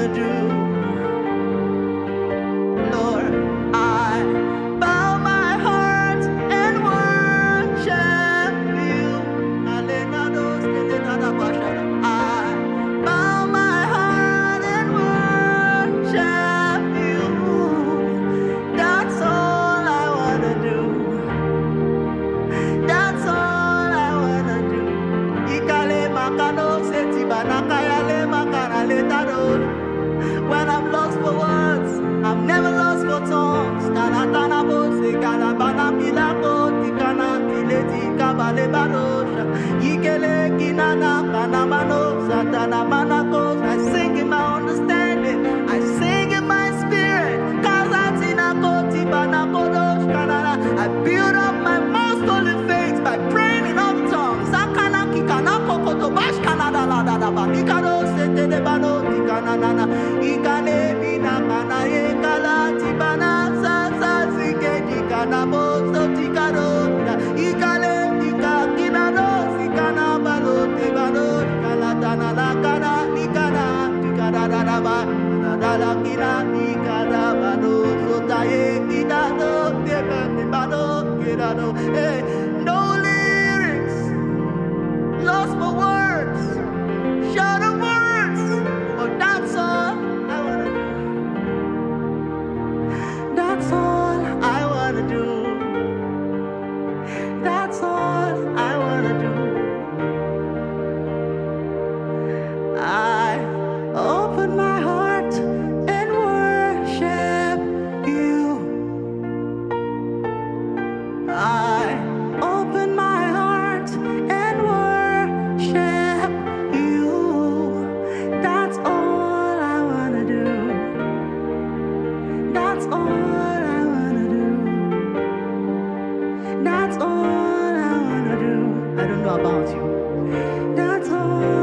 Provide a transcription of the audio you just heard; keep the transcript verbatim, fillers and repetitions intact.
wanna do. Lord, I bow my heart and worship you. I bow my heart and worship you. That's all I wanna do. That's all I wanna do. Ikale makano seti banakaya le makana le tado. When I'm lost for words, I'm never lost for tongues. Kanatana bose, kanabana pilako, tikana tileti kabale barosha. Yikele kinana kanamano, satana manako. I sing in my understanding, I sing in my spirit. Kazatina koti banakodosh kanana. I build up my most holy faith by praying in other tongues. Sakana kikana kokoto bash kanada la da da ba. Mikado sete de bano tikana nana. Ikane bina kana ye kala tibana sa sa sike dikana boso tikado. Ikale tika kinado sikana balo tibano kala tana la kana nikana tikada da da ba. Da la kina nikada bano sotaye kidado tebe bano kidado. Hey, no lyrics, lost for words, short of words, but that's all I wanna do. That's all I wanna do. That's all I wanna do. I open my heart and worship you. I open my heart and worship you. That's all I wanna do. That's all I wanna do. That's all I wanna do. I don't know about you. That's all